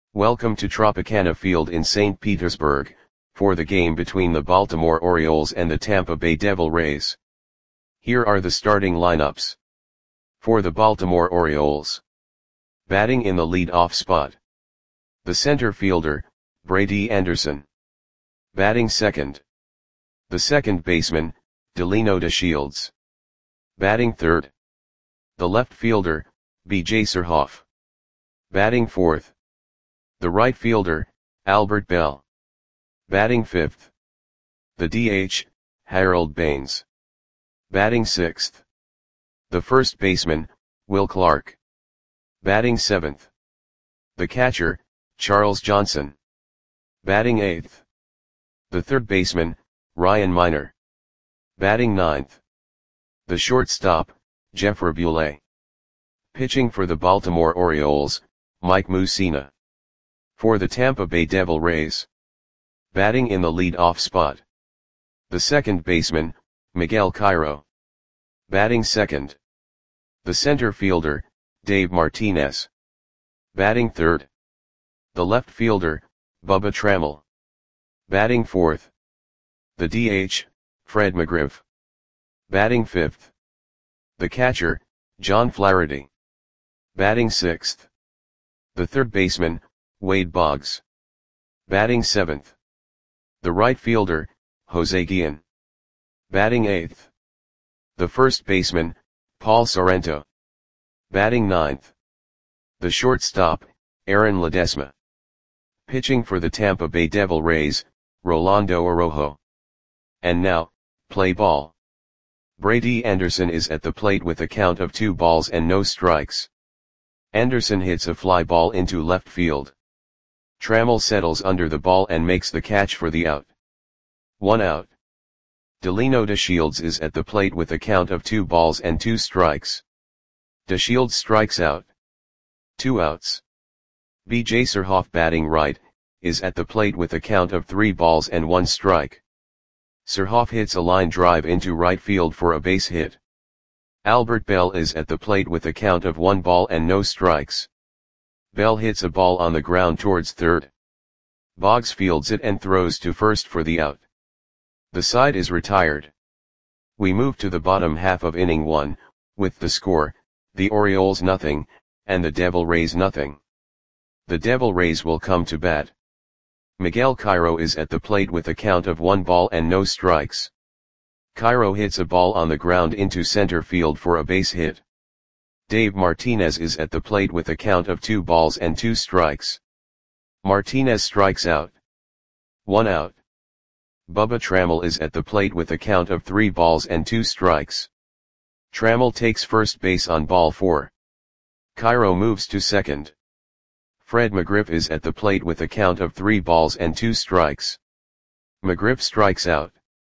Welcome to Tropicana Field in St. Petersburg, for the game between the Baltimore Orioles and the Tampa Bay Devil Rays. Here are the starting lineups. For the Baltimore Orioles. Batting in the lead-off spot. The center fielder, Brady Anderson. Batting second. The second baseman, Delino DeShields. Batting third. The left fielder, B.J. Surhoff. Batting fourth. The right fielder, Albert Belle. Batting fifth. The DH, Harold Baines. Batting sixth. The first baseman, Will Clark. Batting seventh. The catcher, Charles Johnson. Batting eighth. The third baseman, Ryan Miner. Batting ninth. The shortstop, Jeff Raboulet. Pitching for the Baltimore Orioles, Mike Mussina. For the Tampa Bay Devil Rays. Batting in the lead-off spot. The second baseman, Miguel Cairo. Batting second. The center fielder, Dave Martinez. Batting third. The left fielder, Bubba Trammell. Batting fourth. The DH, Fred McGriff. Batting fifth. The catcher, John Flaherty. Batting sixth. The third baseman, Wade Boggs. Batting seventh. The right fielder, Jose Guillen. Batting eighth. The first baseman, Paul Sorrento. Batting ninth. The shortstop, Aaron Ledesma. Pitching for the Tampa Bay Devil Rays, Rolando Araujo. And now, play ball. Brady Anderson is at the plate with a count of 2 balls and no strikes. Anderson hits a fly ball into left field. Trammell settles under the ball and makes the catch for the out. 1 out. Delino DeShields is at the plate with a count of 2 balls and 2 strikes. DeShields strikes out. 2 outs. B.J. Surhoff, batting right, is at the plate with a count of 3 balls and 1 strike. Surhoff hits a line drive into right field for a base hit. Albert Belle is at the plate with a count of 1 ball and no strikes. Belle hits a ball on the ground towards third. Boggs fields it and throws to first for the out. The side is retired. We move to the bottom half of inning 1, with the score, the Orioles nothing, and the Devil Rays nothing. The Devil Rays will come to bat. Miguel Cairo is at the plate with a count of 1 ball and no strikes. Cairo hits a ball on the ground into center field for a base hit. Dave Martinez is at the plate with a count of 2 balls and 2 strikes. Martinez strikes out. 1 out. Bubba Trammell is at the plate with a count of 3 balls and 2 strikes. Trammell takes first base on ball 4. Cairo moves to second. Fred McGriff is at the plate with a count of 3 balls and 2 strikes. McGriff strikes out.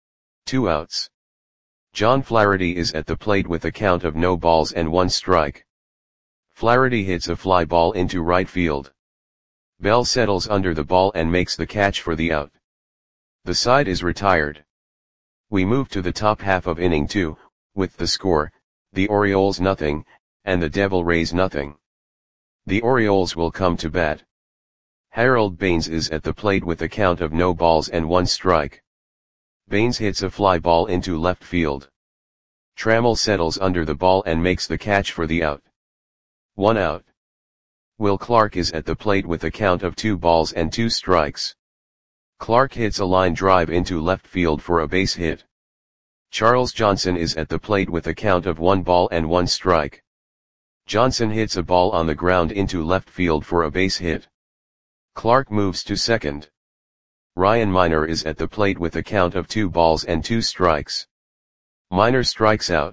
2 outs. John Flaherty is at the plate with a count of no balls and 1 strike. Flaherty hits a fly ball into right field. Belle settles under the ball and makes the catch for the out. The side is retired. We move to the top half of inning 2, with the score, the Orioles nothing, and the Devil Rays nothing. The Orioles will come to bat. Harold Baines is at the plate with a count of no balls and 1 strike. Baines hits a fly ball into left field. Trammell settles under the ball and makes the catch for the out. 1 out. Will Clark is at the plate with a count of 2 balls and 2 strikes. Clark hits a line drive into left field for a base hit. Charles Johnson is at the plate with a count of 1 ball and 1 strike. Johnson hits a ball on the ground into left field for a base hit. Clark moves to second. Ryan Miner is at the plate with a count of 2 balls and 2 strikes. Miner strikes out.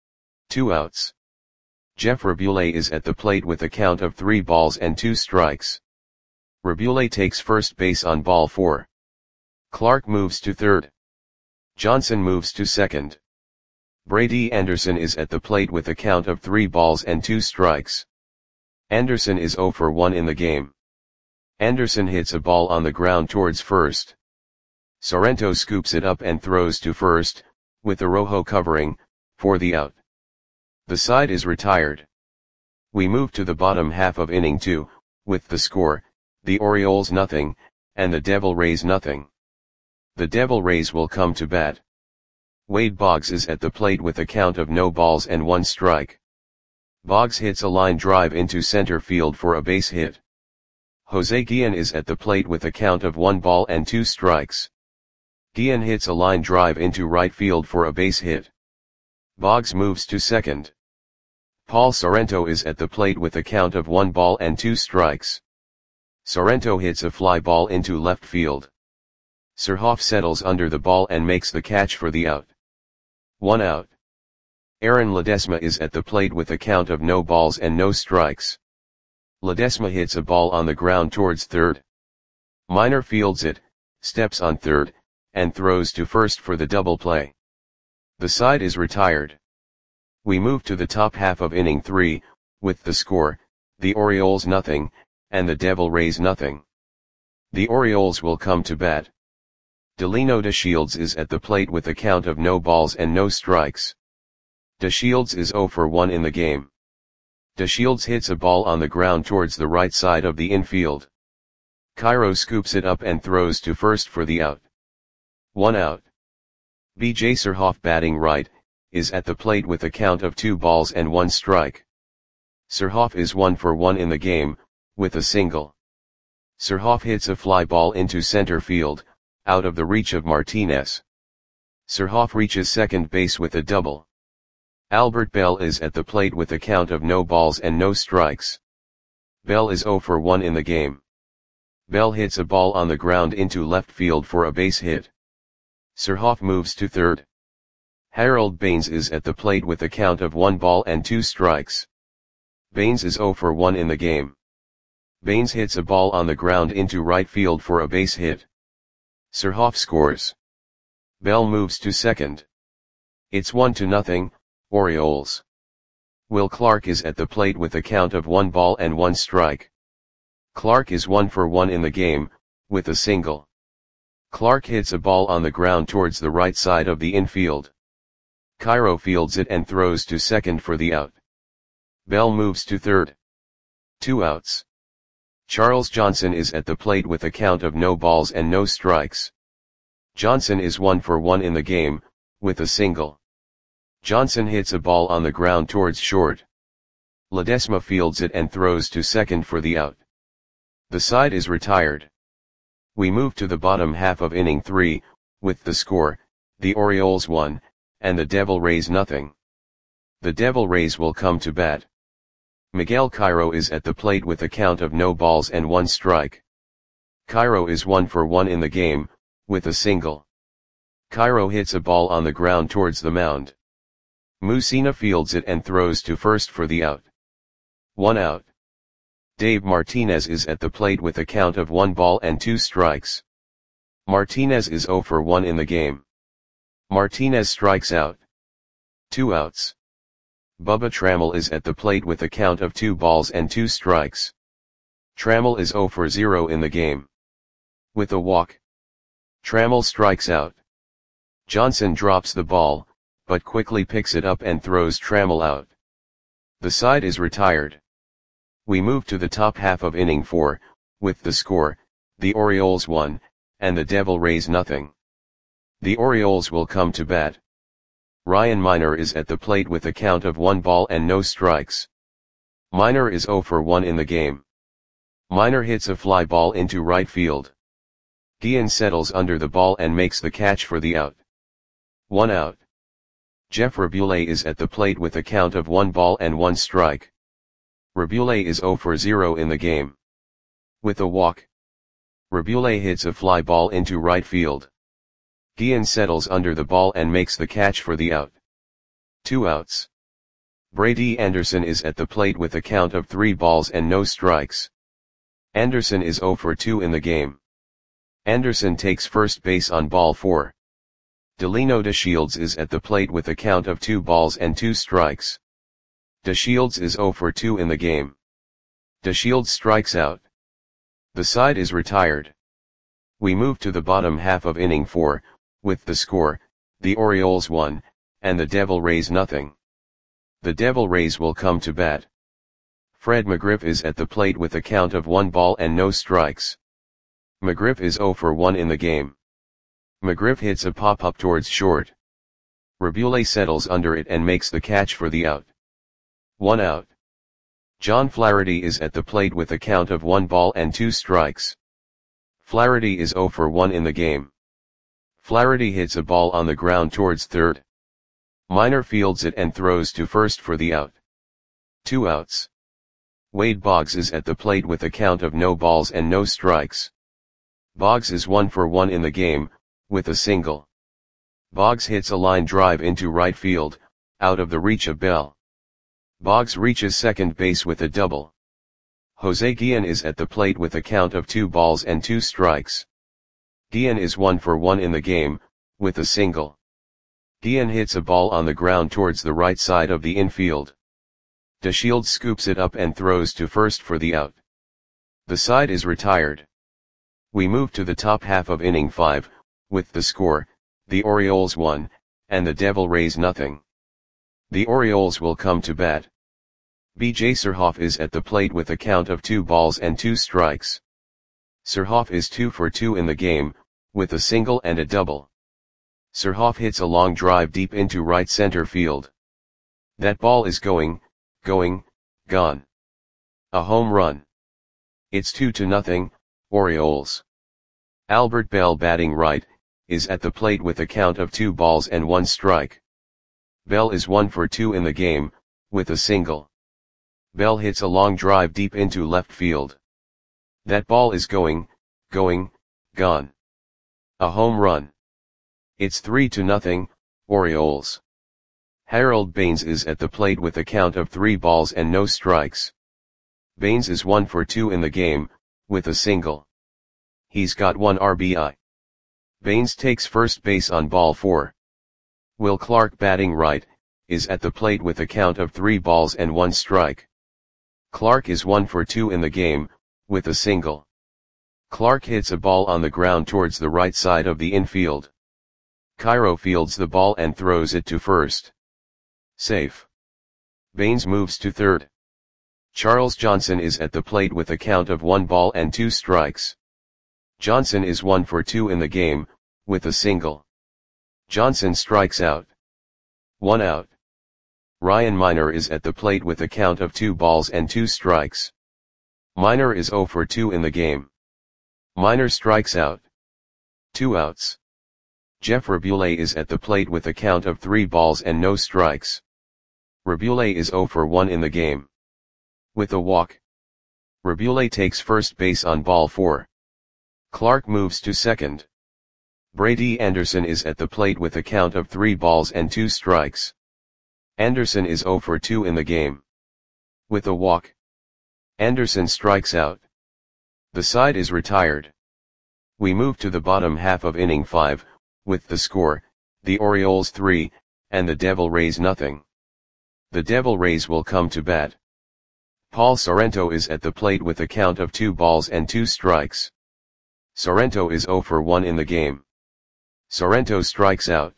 2 outs. Jeff Raboulet is at the plate with a count of 3 balls and 2 strikes. Raboulet takes first base on ball 4. Clark moves to third. Johnson moves to second. Brady Anderson is at the plate with a count of 3 balls and 2 strikes. Anderson is 0 for 1 in the game. Anderson hits a ball on the ground towards first. Sorrento scoops it up and throws to first, with Araujo covering, for the out. The side is retired. We move to the bottom half of inning 2, with the score, the Orioles nothing, and the Devil Rays nothing. The Devil Rays will come to bat. Wade Boggs is at the plate with a count of no balls and 1 strike. Boggs hits a line drive into center field for a base hit. Jose Guillen is at the plate with a count of 1 ball and 2 strikes. Guillen hits a line drive into right field for a base hit. Boggs moves to second. Paul Sorrento is at the plate with a count of 1 ball and 2 strikes. Sorrento hits a fly ball into left field. Surhoff settles under the ball and makes the catch for the out. 1 out. Aaron Ledesma is at the plate with a count of no balls and no strikes. Ledesma hits a ball on the ground towards third. Minor fields it, steps on third, and throws to first for the double play. The side is retired. We move to the top half of inning 3, with the score, the Orioles nothing, and the Devil Rays nothing. The Orioles will come to bat. Delino DeShields is at the plate with a count of no balls and no strikes. DeShields is 0 for 1 in the game. DeShields hits a ball on the ground towards the right side of the infield. Cairo scoops it up and throws to first for the out. 1 out. B.J. Surhoff, batting right, is at the plate with a count of 2 balls and 1 strike. Surhoff is 1 for 1 in the game, with a single. Surhoff hits a fly ball into center field, out of the reach of Martinez. Surhoff reaches second base with a double. Albert Bell is at the plate with a count of no balls and no strikes. Bell is 0 for 1 in the game. Bell hits a ball on the ground into left field for a base hit. Surhoff moves to third. Harold Baines is at the plate with a count of 1 ball and 2 strikes. Baines is 0 for 1 in the game. Baines hits a ball on the ground into right field for a base hit. Surhoff scores. Bell moves to second. It's 1-0, Orioles. Will Clark is at the plate with a count of 1 ball and 1 strike. Clark is 1 for 1 in the game, with a single. Clark hits a ball on the ground towards the right side of the infield. Cairo fields it and throws to second for the out. Bell moves to third. 2 outs. Charles Johnson is at the plate with a count of no balls and no strikes. Johnson is 1 for 1 in the game, with a single. Johnson hits a ball on the ground towards short. Ledesma fields it and throws to second for the out. The side is retired. We move to the bottom half of inning 3, with the score, the Orioles 1, and the Devil Rays nothing. The Devil Rays will come to bat. Miguel Cairo is at the plate with a count of no balls and 1 strike. Cairo is 1 for 1 in the game, with a single. Cairo hits a ball on the ground towards the mound. Mussina fields it and throws to first for the out. 1 out. Dave Martinez is at the plate with a count of 1 ball and 2 strikes. Martinez is 0 for 1 in the game. Martinez strikes out. 2 outs. Bubba Trammell is at the plate with a count of 2 balls and 2 strikes. Trammell is 0 for 0 in the game. With a walk. Trammell strikes out. Johnson drops the ball, but quickly picks it up and throws Trammell out. The side is retired. We move to the top half of inning 4, with the score, the Orioles 1, and the Devil Rays nothing. The Orioles will come to bat. Ryan Minor is at the plate with a count of 1 ball and no strikes. Minor is 0 for 1 in the game. Minor hits a fly ball into right field. Guillen settles under the ball and makes the catch for the out. 1 out. Jeff Raboulet is at the plate with a count of 1 ball and 1 strike. Raboulet is 0 for 0 in the game. With a walk. Raboulet hits a fly ball into right field. Guillen settles under the ball and makes the catch for the out. 2 outs. Brady Anderson is at the plate with a count of 3 balls and no strikes. Anderson is 0 for 2 in the game. Anderson takes first base on ball 4. Delino DeShields is at the plate with a count of 2 balls and 2 strikes. DeShields is 0 for 2 in the game. DeShields strikes out. The side is retired. We move to the bottom half of inning 4, with the score, the Orioles 1, and the Devil Rays nothing. The Devil Rays will come to bat. Fred McGriff is at the plate with a count of 1 ball and no strikes. McGriff is 0 for 1 in the game. McGriff hits a pop-up towards short. Rabule settles under it and makes the catch for the out. 1 out. John Flaherty is at the plate with a count of 1 ball and 2 strikes. Flaherty is 0 for 1 in the game. Flaherty hits a ball on the ground towards third. Minor fields it and throws to first for the out. 2 outs. Wade Boggs is at the plate with a count of no balls and no strikes. Boggs is 1 for 1 in the game, with a single. Boggs hits a line drive into right field, out of the reach of Bell. Boggs reaches second base with a double. Jose Guillen is at the plate with a count of 2 balls and 2 strikes. Guillen is 1 for 1 in the game, with a single. Guillen hits a ball on the ground towards the right side of the infield. DeShields scoops it up and throws to first for the out. The side is retired. We move to the top half of inning 5, with the score, the Orioles 1, and the Devil Rays nothing. The Orioles will come to bat. B.J. Surhoff is at the plate with a count of 2 balls and 2 strikes. Surhoff is 2 for 2 in the game, with a single and a double. Surhoff hits a long drive deep into right center field. That ball is going, gone. A home run. It's 2-0, Orioles. Albert Bell, batting right, is at the plate with a count of 2 balls and 1 strike. Bell is 1 for 2 in the game, with a single. Bell hits a long drive deep into left field. That ball is going, gone. A home run. It's 3-0, Orioles. Harold Baines is at the plate with a count of 3 balls and no strikes. Baines is 1 for 2 in the game, with a single. He's got 1 RBI. Baines takes first base on ball 4. Will Clark, batting right, is at the plate with a count of 3 balls and 1 strike. Clark is 1 for 2 in the game, with a single. Clark hits a ball on the ground towards the right side of the infield. Cairo fields the ball and throws it to first. Safe. Baines moves to third. Charles Johnson is at the plate with a count of 1 ball and 2 strikes. Johnson is 1 for 2 in the game, with a single. Johnson strikes out. 1 out. Ryan Minor is at the plate with a count of 2 balls and 2 strikes. Minor is 0 for 2 in the game. Minor strikes out. 2 outs. Jeff Rabule is at the plate with a count of 3 balls and no strikes. Rabule is 0 for 1 in the game. With a walk. Rabule takes first base on ball 4. Clark moves to second. Brady Anderson is at the plate with a count of 3 balls and 2 strikes. Anderson is 0 for 2 in the game. With a walk. Anderson strikes out. The side is retired. We move to the bottom half of inning 5, with the score, the Orioles 3, and the Devil Rays nothing. The Devil Rays will come to bat. Paul Sorrento is at the plate with a count of 2 balls and 2 strikes. Sorrento is 0 for 1 in the game. Sorrento strikes out.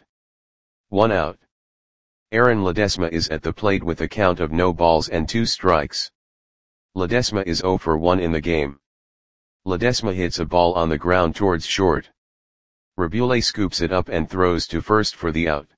1 out. Aaron Ledesma is at the plate with a count of no balls and 2 strikes. Ledesma is 0 for 1 in the game. Ledesma hits a ball on the ground towards short. Rabule scoops it up and throws to first for the out.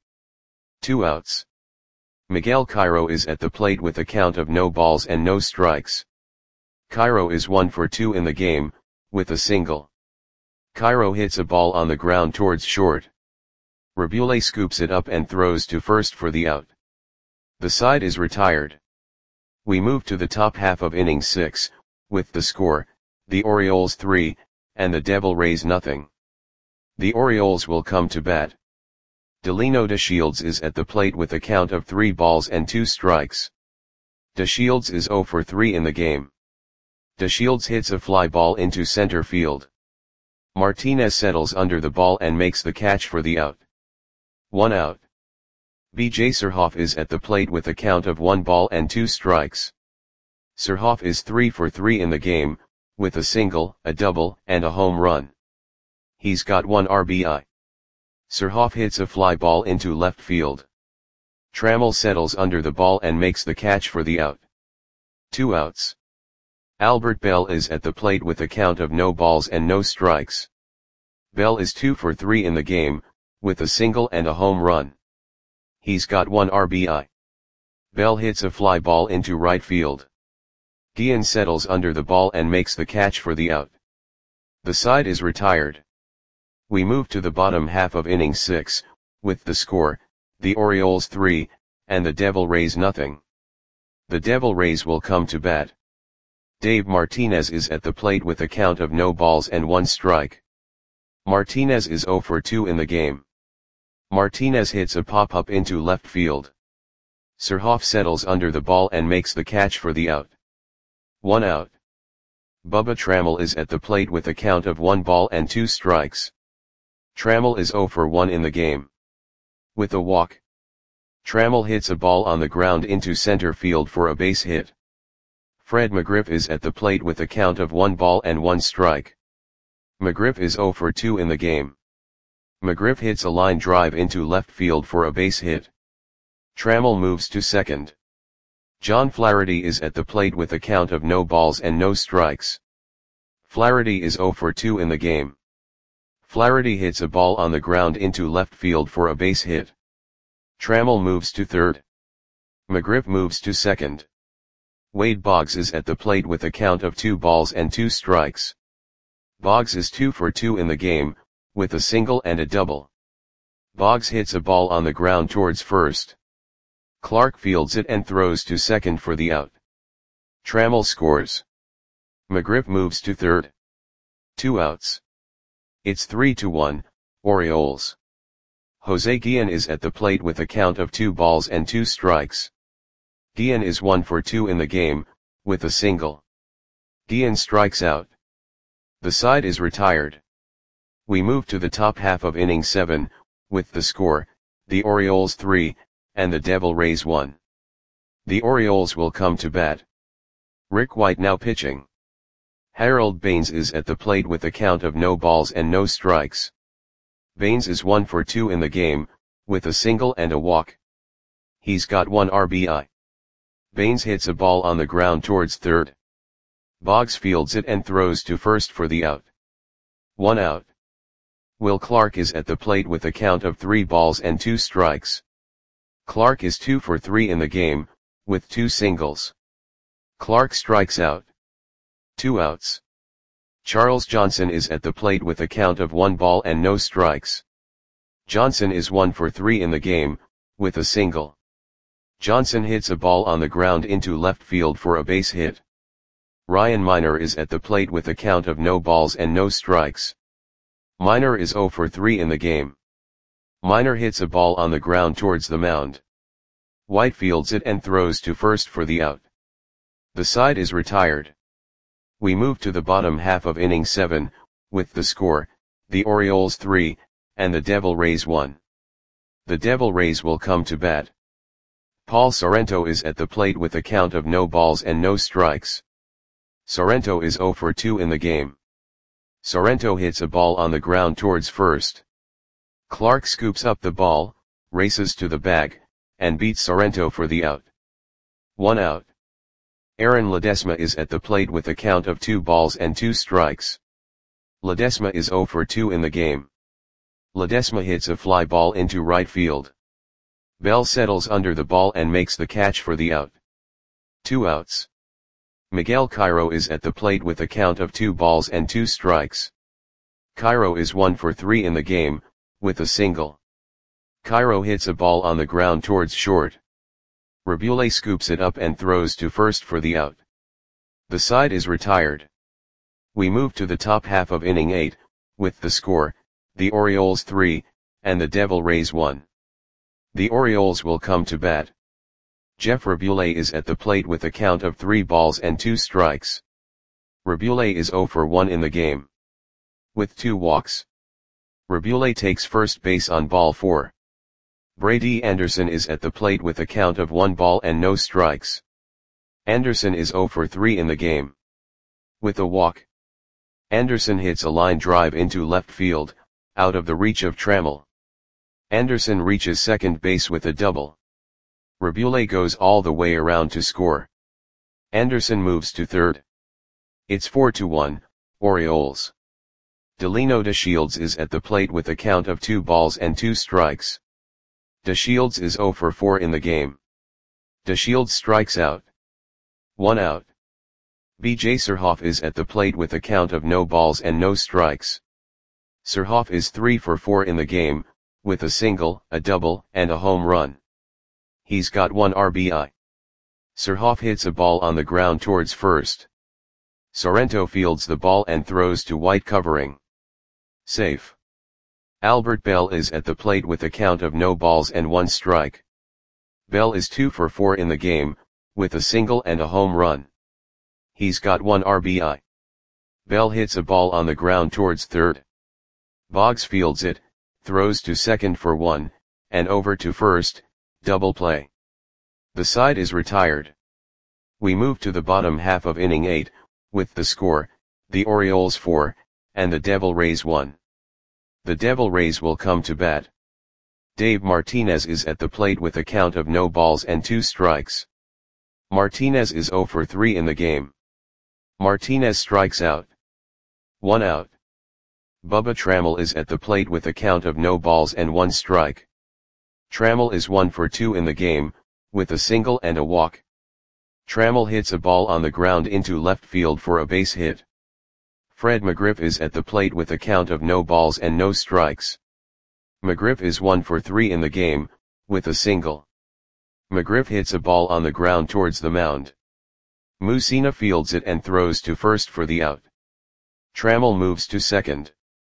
2 outs. Miguel Cairo is at the plate with a count of no balls and no strikes. Cairo is 1 for 2 in the game, with a single. Cairo hits a ball on the ground towards short. Rabule scoops it up and throws to first for the out. The side is retired. We move to the top half of inning 6, with the score, the Orioles 3, and the Devil Rays nothing. The Orioles will come to bat. Delino DeShields is at the plate with a count of 3 balls and 2 strikes. DeShields is 0 for 3 in the game. DeShields hits a fly ball into center field. Martinez settles under the ball and makes the catch for the out. 1 out. B.J. Surhoff is at the plate with a count of 1 ball and 2 strikes. Surhoff is 3 for 3 in the game, with a single, a double, and a home run. He's got 1 RBI. Surhoff hits a fly ball into left field. Trammell settles under the ball and makes the catch for the out. 2 outs. Albert Bell is at the plate with a count of no balls and no strikes. Bell is 2 for 3 in the game, with a single and a home run. He's got 1 RBI. Bell hits a fly ball into right field. Guillen settles under the ball and makes the catch for the out. The side is retired. We move to the bottom half of inning 6, with the score, the Orioles 3, and the Devil Rays nothing. The Devil Rays will come to bat. Dave Martinez is at the plate with a count of no balls and 1 strike. Martinez is 0 for 2 in the game. Martinez hits a pop-up into left field. Surhoff settles under the ball and makes the catch for the out. 1 out. Bubba Trammell is at the plate with a count of 1 ball and 2 strikes. Trammell is 0 for 1 in the game. With a walk, Trammell hits a ball on the ground into center field for a base hit. Fred McGriff is at the plate with a count of 1 ball and 1 strike. McGriff is 0 for 2 in the game. McGriff hits a line drive into left field for a base hit. Trammell moves to second. John Flaherty is at the plate with a count of no balls and no strikes. Flaherty is 0 for 2 in the game. Flaherty hits a ball on the ground into left field for a base hit. Trammell moves to third. McGriff moves to second. Wade Boggs is at the plate with a count of 2 balls and 2 strikes. Boggs is 2 for 2 in the game, with a single and a double. Boggs hits a ball on the ground towards first. Clark fields it and throws to second for the out. Trammell scores. McGriff moves to third. 2 outs. It's 3-1, Orioles. Jose Guillen is at the plate with a count of 2 balls and 2 strikes. Guillen is 1 for 2 in the game, with a single. Guillen strikes out. The side is retired. We move to the top half of inning 7, with the score, the Orioles 3, and the Devil Rays 1. The Orioles will come to bat. Rick White now pitching. Harold Baines is at the plate with a count of no balls and no strikes. Baines is 1 for 2 in the game, with a single and a walk. He's got 1 RBI. Baines hits a ball on the ground towards third. Boggs fields it and throws to first for the out. 1 out. Will Clark is at the plate with a count of 3 balls and 2 strikes. Clark is 2 for 3 in the game, with 2 singles. Clark strikes out. 2 outs. Charles Johnson is at the plate with a count of 1 ball and no strikes. Johnson is 1 for 3 in the game, with a single. Johnson hits a ball on the ground into left field for a base hit. Ryan Miner is at the plate with a count of no balls and no strikes. Miner is 0 for 3 in the game. Miner hits a ball on the ground towards the mound. White fields it and throws to first for the out. The side is retired. We move to the bottom half of inning 7, with the score, the Orioles 3, and the Devil Rays 1. The Devil Rays will come to bat. Paul Sorrento is at the plate with a count of no balls and no strikes. Sorrento is 0 for 2 in the game. Sorrento hits a ball on the ground towards first. Clark scoops up the ball, races to the bag, and beats Sorrento for the out. 1 out. Aaron Ledesma is at the plate with a count of 2 balls and 2 strikes. Ledesma is 0 for 2 in the game. Ledesma hits a fly ball into right field. Bell settles under the ball and makes the catch for the out. 2 outs. Miguel Cairo is at the plate with a count of 2 balls and 2 strikes. Cairo is 1 for 3 in the game, with a single. Cairo hits a ball on the ground towards short. Rabule scoops it up and throws to first for the out. The side is retired. We move to the top half of inning 8, with the score, the Orioles 3, and the Devil Rays 1. The Orioles will come to bat. Jeff Rabule is at the plate with a count of 3 balls and 2 strikes. Rabule is 0 for 1 in the game. With 2 walks. Rabule takes first base on ball 4. Brady Anderson is at the plate with a count of 1 ball and no strikes. Anderson is 0 for 3 in the game. With a walk. Anderson hits a line drive into left field, out of the reach of Trammell. Anderson reaches second base with a double. Rabule goes all the way around to score. Anderson moves to third. It's 4-1, Orioles. Delino DeShields is at the plate with a count of 2 balls and 2 strikes. DeShields is 0 for 4 in the game. DeShields strikes out. 1 out. B.J. Surhoff is at the plate with a count of no balls and no strikes. Surhoff is 3 for 4 in the game, with a single, a double, and a home run. He's got 1 RBI. Surhoff hits a ball on the ground towards first. Sorrento fields the ball and throws to white covering. Safe. Albert Bell is at the plate with a count of no balls and 1 strike. Bell is 2 for 4 in the game, with a single and a home run. He's got 1 RBI. Bell hits a ball on the ground towards third. Boggs fields it, throws to second for 1, and over to first, double play. The side is retired. We move to the bottom half of inning 8, with the score, the Orioles 4, and the Devil Rays 1. The Devil Rays will come to bat. Dave Martinez is at the plate with a count of no balls and 2 strikes. Martinez is 0 for 3 in the game. Martinez strikes out. 1 out. Bubba Trammell is at the plate with a count of no balls and 1 strike. Trammell is 1 for 2 in the game, with a single and a walk. Trammell hits a ball on the ground into left field for a base hit. Fred McGriff is at the plate with a count of no balls and no strikes. McGriff is 1 for 3 in the game, with a single. McGriff hits a ball on the ground towards the mound. Mussina fields it and throws to first for the out. Trammell moves to second.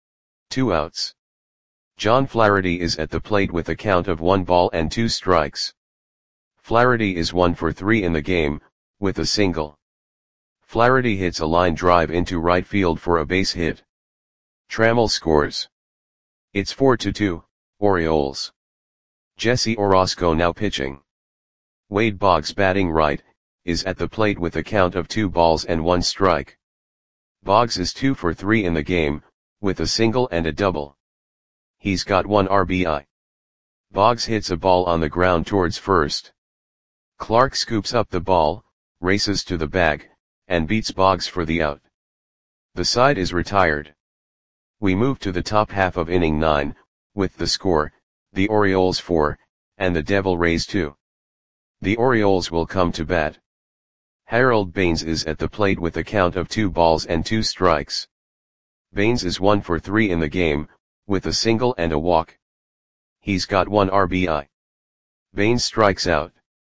2 outs. John Flaherty is at the plate with a count of 1 ball and 2 strikes. Flaherty is 1 for 3 in the game, with a single. Flaherty hits a line drive into right field for a base hit. Trammell scores. It's 4-2, Orioles. Jesse Orosco now pitching. Wade Boggs batting right, is at the plate with a count of 2 balls and 1 strike. Boggs is 2 for 3 in the game, with a single and a double. He's got 1 RBI. Boggs hits a ball on the ground towards first. Clark scoops up the ball, races to the bag, and beats Boggs for the out. The side is retired. We move to the top half of inning 9, with the score, the Orioles 4, and the Devil Rays 2. The Orioles will come to bat. Harold Baines is at the plate with a count of 2 balls and 2 strikes. Baines is 1 for 3 in the game, with a single and a walk. He's got 1 RBI. Baines strikes out.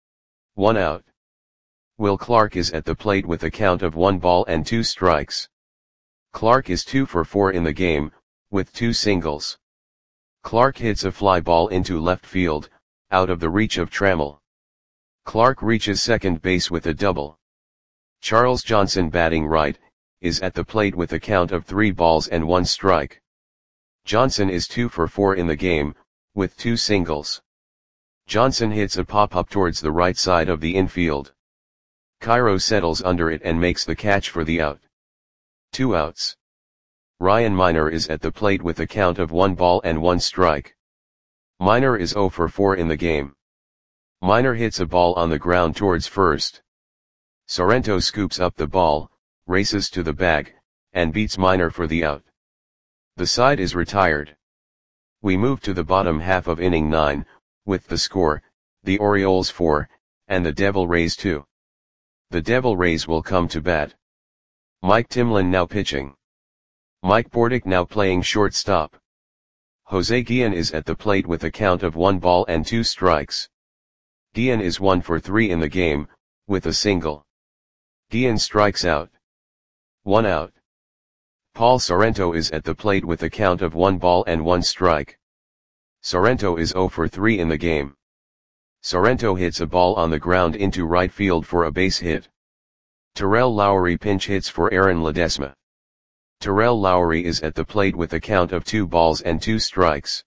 1 out. Will Clark is at the plate with a count of 1 ball and 2 strikes. Clark is 2 for 4 in the game, with 2 singles. Clark hits a fly ball into left field, out of the reach of Trammell. Clark reaches second base with a double. Charles Johnson batting right, is at the plate with a count of 3 balls and 1 strike. Johnson is 2 for 4 in the game, with 2 singles. Johnson hits a pop-up towards the right side of the infield. Cairo settles under it and makes the catch for the out. 2 outs. Ryan Miner is at the plate with a count of 1 ball and 1 strike. Miner is 0 for 4 in the game. Miner hits a ball on the ground towards first. Sorrento scoops up the ball, races to the bag, and beats Miner for the out. The side is retired. We move to the bottom half of inning 9, with the score, the Orioles 4, and the Devil Rays 2. The Devil Rays will come to bat. Mike Timlin now pitching. Mike Bordick now playing shortstop. Jose Guillen is at the plate with a count of 1 ball and 2 strikes. Guillen is 1 for 3 in the game, with a single. Guillen strikes out. 1 out. Paul Sorrento is at the plate with a count of 1 ball and 1 strike. Sorrento is 0 for 3 in the game. Sorrento hits a ball on the ground into right field for a base hit. Terrell Lowry pinch hits for Aaron Ledesma. Terrell Lowry is at the plate with a count of 2 balls and 2 strikes.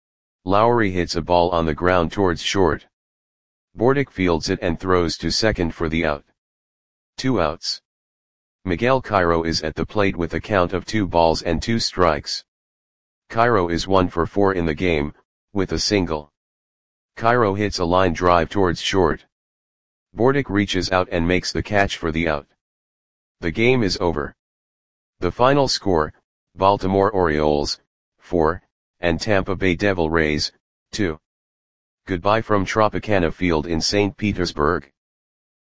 Lowry hits a ball on the ground towards short. Bordick fields it and throws to second for the out. 2 outs. Miguel Cairo is at the plate with a count of 2 balls and 2 strikes. Cairo is 1 for 4 in the game, with a single. Cairo hits a line drive towards short. Bordick reaches out and makes the catch for the out. The game is over. The final score, Baltimore Orioles, 4, and Tampa Bay Devil Rays, 2. Goodbye from Tropicana Field in St. Petersburg.